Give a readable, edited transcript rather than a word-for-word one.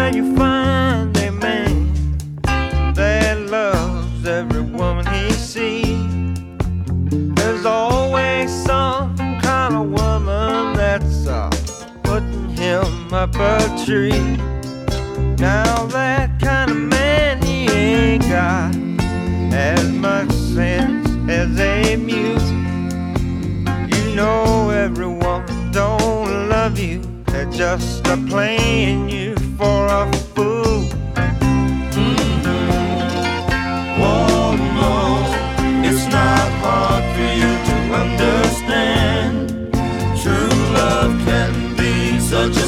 where you find a man that loves every woman he sees. There's always some kind of woman that's putting him up a tree. Now that kind of man, he ain't got as much sense as a mute. You know every woman don't love you, they're just playing you for a fool.